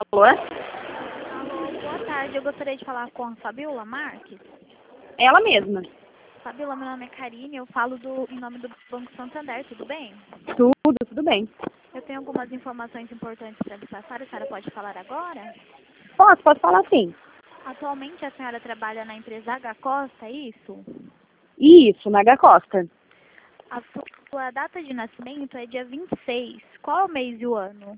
Alô? Alô, boa tarde. Eu gostaria de falar com a Fabiola Marques. Ela mesma. Fabiola, meu nome é Karine, eu falo em nome do Banco Santander, tudo bem? Tudo bem. Eu tenho algumas informações importantes para lhe passar, a senhora pode falar agora? Posso falar sim. Atualmente a senhora trabalha na empresa H Costa, é isso? Isso, na H Costa. A sua data de nascimento é dia 26. Qual é o mês e o ano?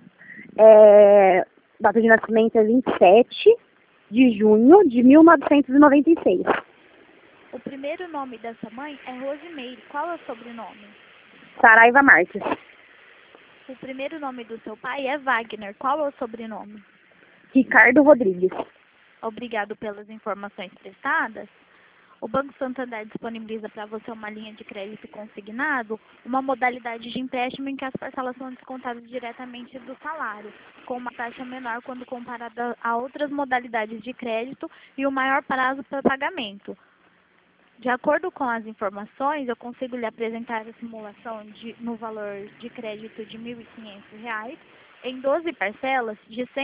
Data de nascimento é 27 de junho de 1996. O primeiro nome da sua mãe é Rosimeire. Qual é o sobrenome? Saraiva Marques. O primeiro nome do seu pai é Wagner. Qual é o sobrenome? Ricardo Rodrigues. Obrigado pelas informações prestadas. O Banco Santander disponibiliza para você uma linha de crédito consignado, uma modalidade de empréstimo em que as parcelas são descontadas diretamente do salário, com uma taxa menor quando comparada a outras modalidades de crédito e o maior prazo para pagamento. De acordo com as informações, eu consigo lhe apresentar a simulação no valor de crédito de R$ 1.500 em 12 parcelas de R$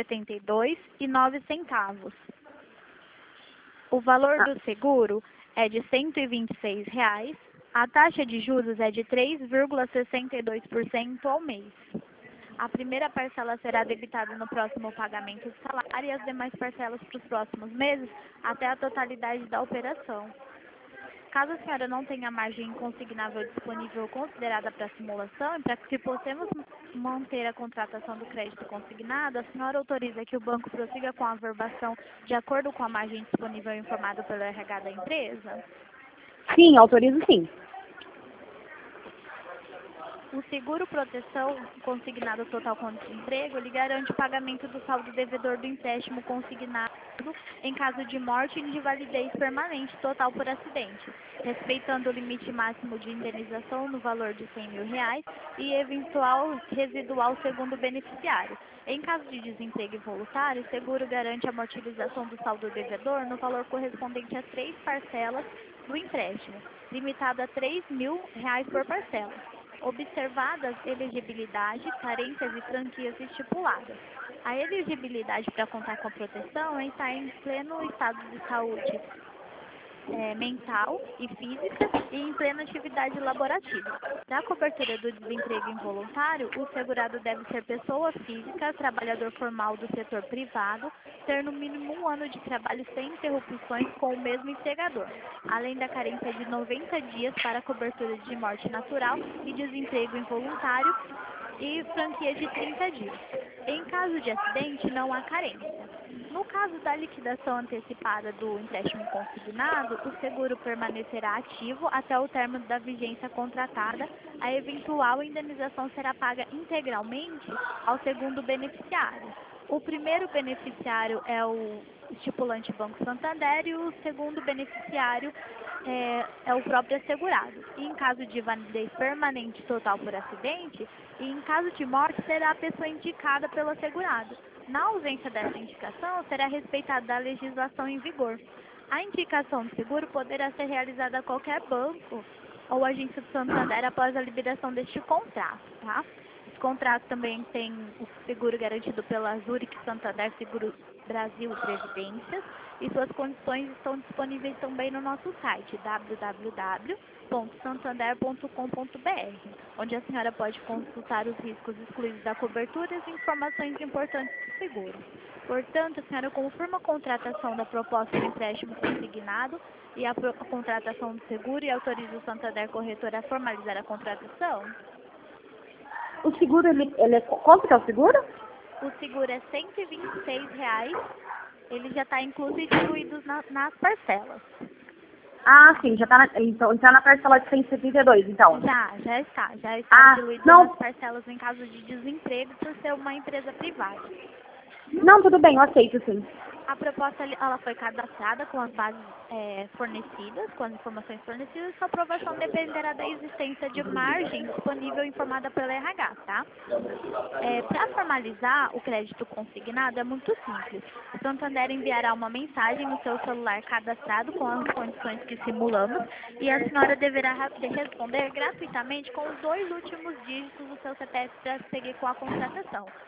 172,09. O valor do seguro é de R$ 126,00. A taxa de juros é de 3,62% ao mês. A primeira parcela será debitada no próximo pagamento do salário e as demais parcelas para os próximos meses até a totalidade da operação. Caso a senhora não tenha margem consignável disponível considerada para a simulação, e para que possamos manter a contratação do crédito consignado, a senhora autoriza que o banco prossiga com a averbação de acordo com a margem disponível informada pelo RH da empresa? Sim, autorizo sim. O seguro proteção consignado total contra desemprego, ele garante o pagamento do saldo devedor do empréstimo consignado em caso de morte e invalidez permanente total por acidente, respeitando o limite máximo de indenização no valor de R$ 100.000 e eventual residual segundo o beneficiário. Em caso de desemprego involuntário, o seguro garante a amortização do saldo devedor no valor correspondente a 3 parcelas do empréstimo, limitado a R$ 3.000 por parcela, observadas elegibilidade, carências e franquias estipuladas. A elegibilidade para contar com a proteção é estar em pleno estado de saúde mental e física e em plena atividade laborativa. Para a cobertura do desemprego involuntário, o segurado deve ser pessoa física, trabalhador formal do setor privado, ter no mínimo 1 ano de trabalho sem interrupções com o mesmo empregador, além da carência de 90 dias para a cobertura de morte natural e desemprego involuntário e franquia de 30 dias. Em caso de acidente, não há carência. No caso da liquidação antecipada do empréstimo consignado, o seguro permanecerá ativo até o término da vigência contratada. A eventual indenização será paga integralmente ao segundo beneficiário. O primeiro beneficiário é o estipulante Banco Santander e o segundo beneficiário é o próprio assegurado. E em caso de validez permanente total por acidente, e em caso de morte, será a pessoa indicada pelo assegurado. Na ausência dessa indicação, será respeitada a legislação em vigor. A indicação do seguro poderá ser realizada a qualquer banco ou agência do Santander após a liberação deste contrato, tá? Esse contrato também tem o seguro garantido pela Zurich Santander Seguro Brasil e Previdências, e suas condições estão disponíveis também no nosso site www.santander.com.br, onde a senhora pode consultar os riscos excluídos da cobertura e as informações importantes do seguro. Portanto, a senhora confirma a contratação da proposta de empréstimo consignado e a contratação do seguro e autoriza o Santander Corretor a formalizar a contratação? O seguro, quanto que é o seguro? O seguro é R$ 126,00. Ele já está incluso e diluído nas parcelas. Ah, sim, já está então na parcela de 172, então. Já está diluído não, nas parcelas em caso de desemprego por ser uma empresa privada. não, tudo bem, eu aceito sim. A proposta ela foi cadastrada com as bases fornecidas, com as informações fornecidas, sua aprovação dependerá da existência de margem disponível informada pela RH, tá? Para formalizar o crédito consignado é muito simples. O Santander enviará uma mensagem no seu celular cadastrado com as condições que simulamos e a senhora deverá responder gratuitamente com os 2 últimos dígitos do seu CPF para seguir com a contratação.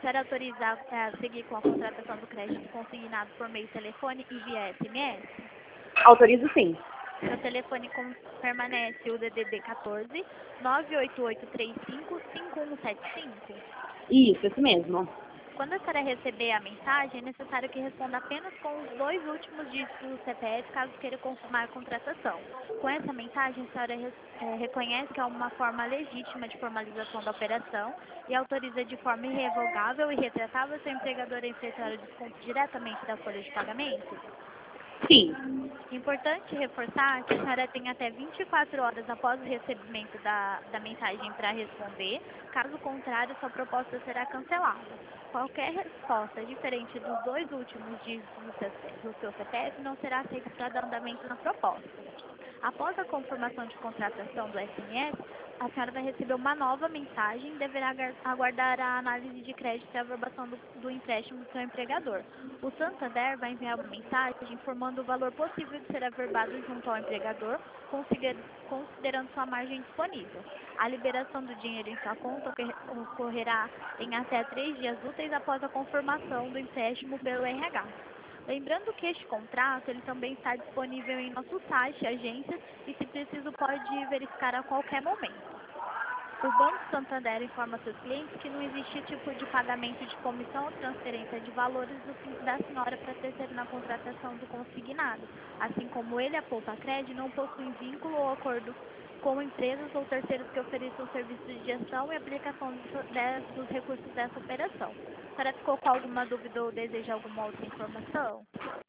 senhora autoriza a seguir com a contratação do crédito consignado por meio telefone e via SMS? Autorizo sim. Seu telefone permanece o DDD 14 98835 5175. Isso, esse mesmo. Quando a senhora receber a mensagem, é necessário que responda apenas com os 2 últimos dígitos do CPF, caso queira confirmar a contratação. Com essa mensagem, a senhora reconhece que é uma forma legítima de formalização da operação e autoriza de forma irrevogável e retratável seu empregador a efetuar o desconto diretamente da folha de pagamento? Sim. Importante reforçar que a senhora tem até 24 horas após o recebimento da mensagem para responder, caso contrário, sua proposta será cancelada. Qualquer resposta diferente dos 2 últimos dígitos do seu CPF não será aceita para dar andamento na proposta. Após a confirmação de contratação do SMS, a senhora vai receber uma nova mensagem e deverá aguardar a análise de crédito e a aprovação do empréstimo do seu empregador. O Santander vai enviar uma mensagem informando o valor possível de ser averbado junto ao empregador, considerando sua margem disponível. A liberação do dinheiro em sua conta ocorrerá em até 3 dias úteis após a confirmação do empréstimo pelo RH. Lembrando que este contrato ele também está disponível em nosso site, agências, e se preciso pode verificar a qualquer momento. O Banco Santander informa seus clientes que não existe tipo de pagamento de comissão ou transferência de valores da senhora para terceiro na contratação do consignado, assim como ele, a Poupa Cred, não possuem vínculo ou acordo com empresas ou terceiros que ofereçam serviços de gestão e aplicação dos recursos dessa operação. A senhora ficou com alguma dúvida ou deseja alguma outra informação?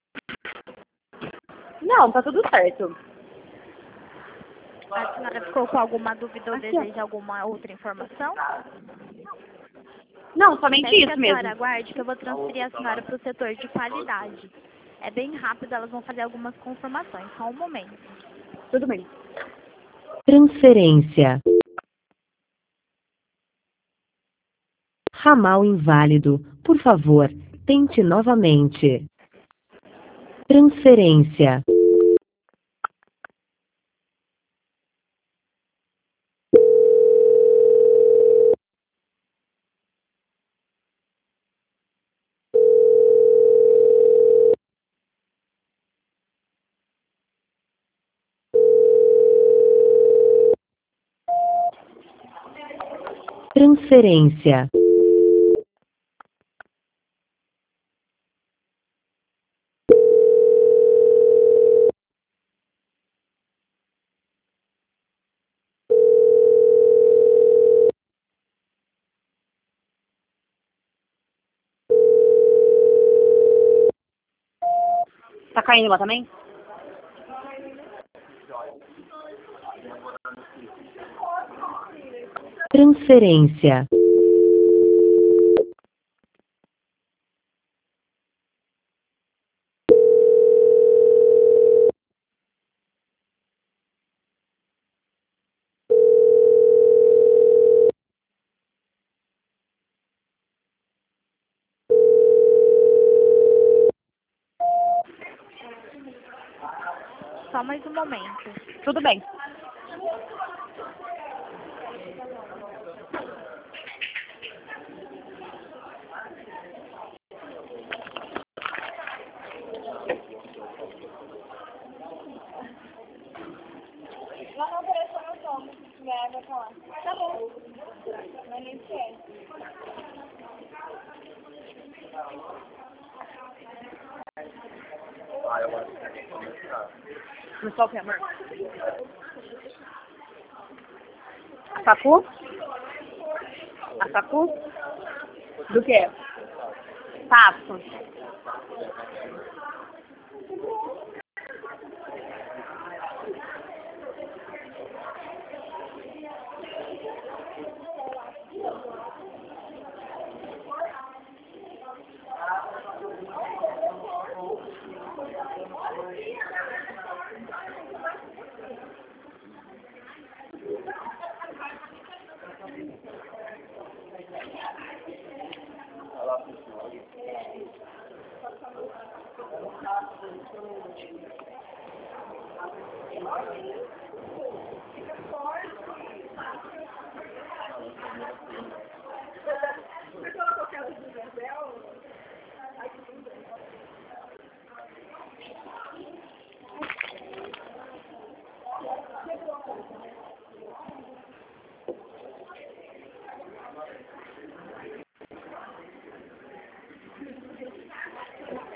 Não, tá tudo certo. A senhora ficou com alguma dúvida ou Aqui, deseja alguma outra informação? Não, somente Peço que isso a senhora mesmo. aguarde que eu vou transferir a senhora para o setor de qualidade. É bem rápido, elas vão fazer algumas confirmações. Só um momento. Tudo bem. Transferência. Ramal inválido. Por favor, tente novamente. Transferência. Transferência. Tá caindo lá também? Transferência. Só mais um momento. Tudo bem. Lá no operação eu tomo. Vai falar. Tá bom. Mas nem sei. Começou o que, amor? Sacu? A sacu? Do quê? Passo.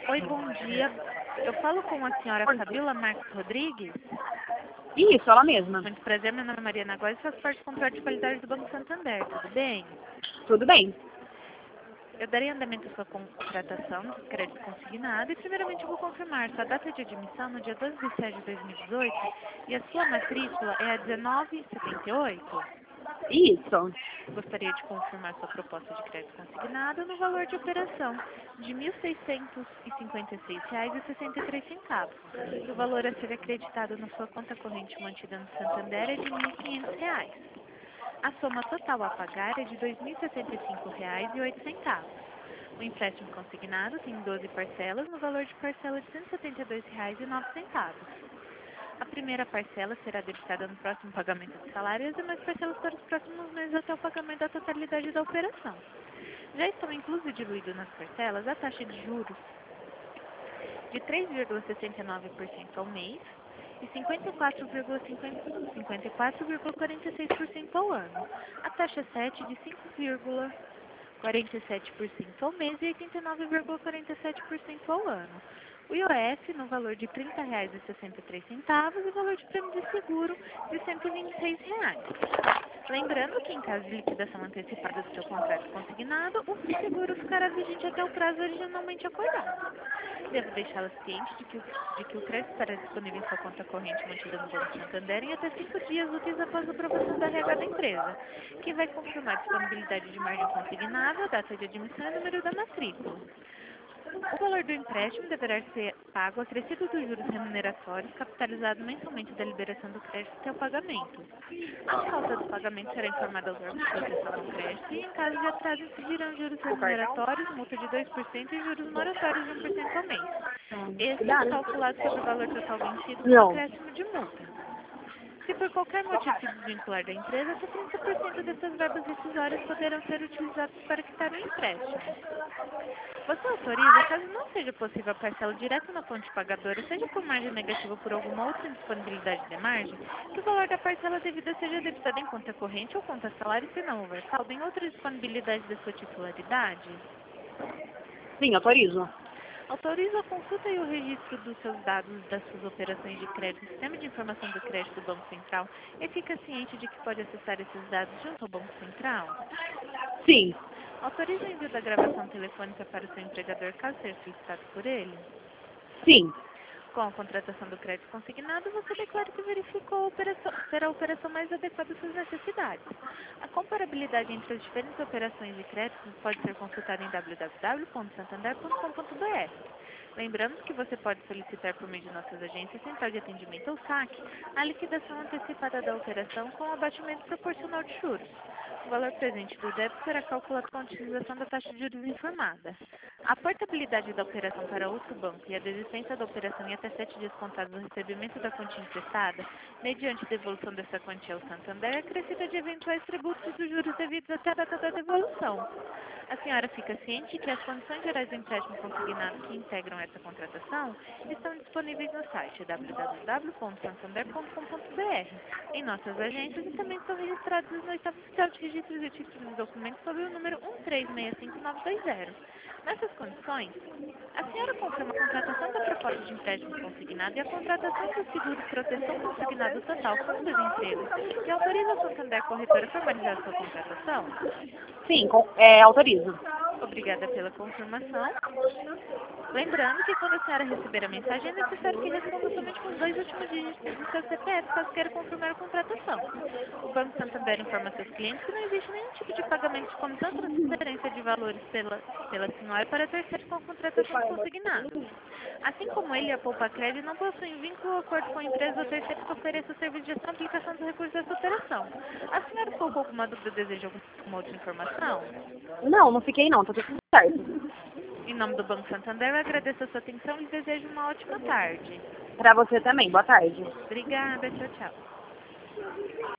Oi, bom dia. Eu falo com a senhora Fabiola Marques Rodrigues. Isso, ela mesma. Muito prazer, meu nome é Mariana Góes e faço parte do controle de qualidade do Banco Santander. Tudo bem? Tudo bem. Eu darei andamento à sua contratação de crédito consignado e primeiramente eu vou confirmar sua data de admissão no dia 12 de setembro de 2018 e a sua matrícula é a 1978. Isso. Gostaria de confirmar sua proposta de crédito consignado no valor de operação de R$ 1.656,63. O valor a ser acreditado na sua conta corrente mantida no Santander é de R$ 1.500. A soma total a pagar é de R$ 2.065,08. O empréstimo consignado tem 12 parcelas no valor de parcela de R$ 172,09. A primeira parcela será debitada no próximo pagamento do salário e as demais parcelas para os próximos meses até o pagamento da totalidade da operação. Já estão inclusos e diluídos nas parcelas a taxa de juros de 3,69% ao mês e 54,46% ao ano. A taxa 7 de 5,47% ao mês e 89,47% ao ano. O IOF no valor de R$ 30,63 e o valor de prêmio de seguro de R$ 126. Lembrando que em caso de liquidação antecipada do seu contrato consignado, o seguro ficará vigente até o prazo originalmente acordado. Devo deixá-la ciente de que o crédito estará disponível em sua conta corrente mantida no Banco Santander em até 5 dias úteis após a aprovação da RH da empresa, que vai confirmar a disponibilidade de margem consignada, a data de admissão e o número da matrícula. O valor do empréstimo deverá ser pago acrescido dos juros remuneratórios capitalizados mensalmente da liberação do crédito até o pagamento. A falta do pagamento será informada aos órgãos de proteção ao crédito e, em caso de atraso, incidirão juros remuneratórios, multa de 2% e juros moratórios de 1% ao mês. Esse é calculado sobre o valor total vencido com acréscimo de multa. Se por qualquer motivo se desvincular da empresa, até 30% dessas verbas rescisórias poderão ser utilizadas para quitar o empréstimo. Você autoriza, caso não seja possível a parcela direta na fonte pagadora, seja por margem negativa ou por alguma outra indisponibilidade de margem, que o valor da parcela devida seja debitado em conta corrente ou conta salário, se não houver saldo em outra disponibilidade da sua titularidade? Sim, autorizo. Autoriza a consulta e o registro dos seus dados das suas operações de crédito no Sistema de Informação do Crédito do Banco Central e fica ciente de que pode acessar esses dados junto ao Banco Central? Sim. Autoriza o envio da gravação telefônica para o seu empregador caso seja solicitado por ele? Sim. Com a contratação do crédito consignado, você declara que verificou será a operação mais adequada às suas necessidades. A comparabilidade entre as diferentes operações de crédito pode ser consultada em www.santander.com.br. Lembrando que você pode solicitar por meio de nossas agências Central de Atendimento ou SAC a liquidação antecipada da operação com abatimento proporcional de juros. O valor presente do débito será calculado com a utilização da taxa de juros informada. A portabilidade da operação para outro banco e a desistência da operação em até 7 dias contados do recebimento da quantia emprestada, mediante devolução dessa quantia ao Santander, é acrescida de eventuais tributos dos juros devidos até a data da devolução. A senhora fica ciente que as condições gerais do empréstimo consignado que integram essa contratação estão disponíveis no site www.santander.com.br, em nossas agências e também estão registrados no Estado Oficial de Registros e Títulos de Documentos sob o número 1365920. Nessas condições, a senhora confirma a contratação da proposta de empréstimo consignado e a contratação do seguro de proteção consignado total com das empresas e autoriza a Santander Corretora a formalizar a sua contratação? Sim, autorizo. Obrigada pela confirmação. Lembrando que quando a senhora receber a mensagem, é necessário que responda somente com os 2 últimos dígitos do seu CPF, caso queira confirmar a contratação. O Banco Santander informa seus clientes que não existe nenhum tipo de pagamento de comissão ou transferência de valores pela senhora para terceiros com contratações consignadas. Assim como ele e a Poupa Crédito não possuem vínculo ou acordo com a empresa ou terceiro que ofereça o serviço de gestão e aplicação dos recursos dessa operação. A senhora ficou com alguma dúvida ou deseja alguma outra informação? Não fiquei não, tá tudo certo. Em nome do Banco Santander, eu agradeço a sua atenção e desejo uma ótima tarde. Pra você também, boa tarde. Obrigada, tchau, tchau.